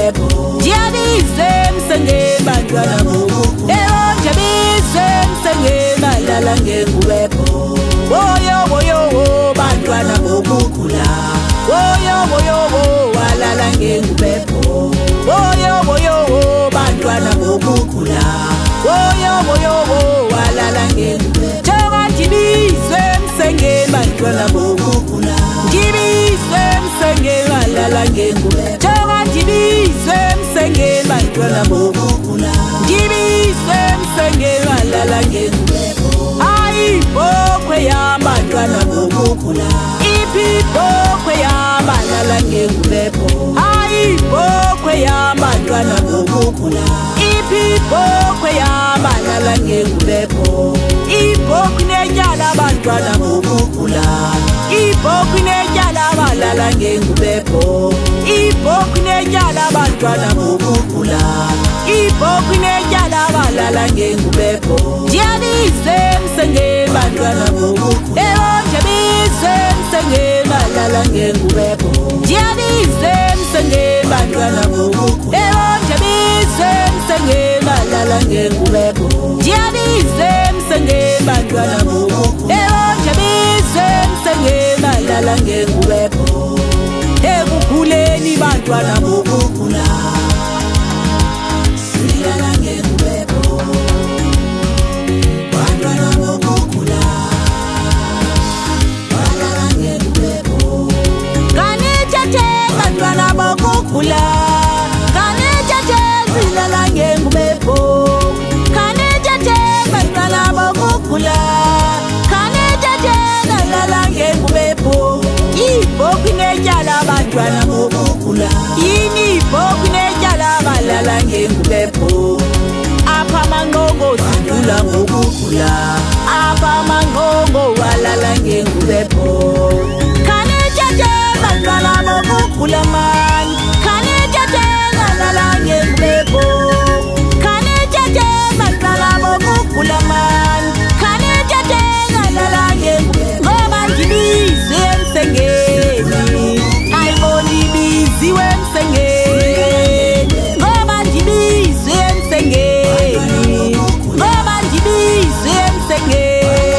ngubepho Diyabize msenge bantwana boku Ewo jabize msenge malala ngengubepho Woyo woyo wo bantwana bokukula Woyo woyo wo walala ngengubepho Woyo woyo wo bantwana bokukula Woyo woyo wo walala ngengubepho Jonga jibizwe msenge bantwana bokukula Jibizwe msenge walala ngengubepho Jonga jibizwe msenge bantwana bokukula Jibizwe msenge walala ngengubepho Ai bokwe ya bantwana bokukula Ipi bokwe ya balala ngengubepho Ai bokwe ya bantwana bokukula Ipi bokwe ya balala ngengubepho Ibokwe nenyala bantwana bokukula Ibokwe nenyala balala ngengubepho Ibokwe nenyala bantwana bokukula Ibokwe nenyala balala ngengubepho Diyabize msenge bantwana bokukula Ewo jabize msenge balala ngengubepho Diyabize msenge bantwana bokukula Ewo jabize msenge balala ngengubepho Diyabize msenge bantwana bokukula Ewo jabize msenge balala ngengubepho Ekukhuleni bantwana bokukula Silala ngengubepho Bantwana bokukula Balala ngengubepho Kanithathe bantwana bokukula Kanithathe silala ngengubepho Kanithathe bantwana bokukula Kanithathe silala ngengubepho Ibokwe nenyala bantwana bokukula Yini ibokwe nenyala balala ngengubepho Apha mangongo sidlula ngokukula Apha mangongo walala ngengubepho Kanithathe bantwana bokukula man Kanithathe walala ngengubepho Kanithathe bantwana bokukula man Kanithathe walala ngengubepho Ngoba ngibize emsengeni Ayibona ibiziwe emsengeni Ngoba ngibize emsengeni Ngoba ngibize emsengeni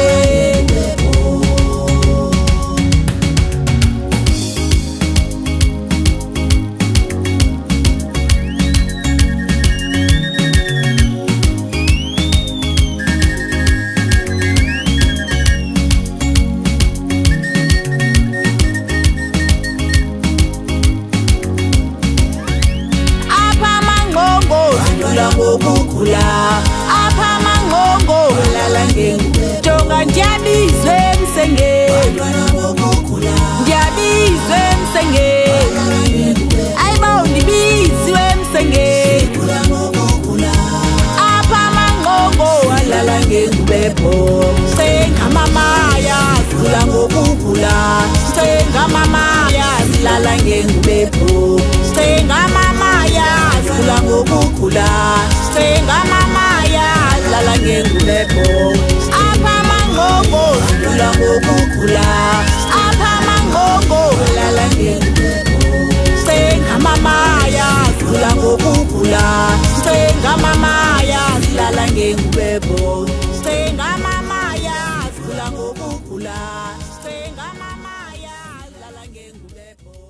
ngokukula apha mangongo lala ngengubepho Jonga ndiyabize msengeni Ndiyabize msengeni Ayibo ndibiziwe msengeni Apha mangongo lala ngengubepho Senga mama yazula ngokukula Senga mama yazilala ngengubepho Senga mama yazula ngokukula Senga mama yazilala ngengubepho Apha mangongo sidlula ngokukula Apha mangongo lala ngengubepho Senga mama yazilala ngokukula Senga mama yazilala ngengubepho Senga mama yazilala ngokukula Senga mama yazilala ngengubepho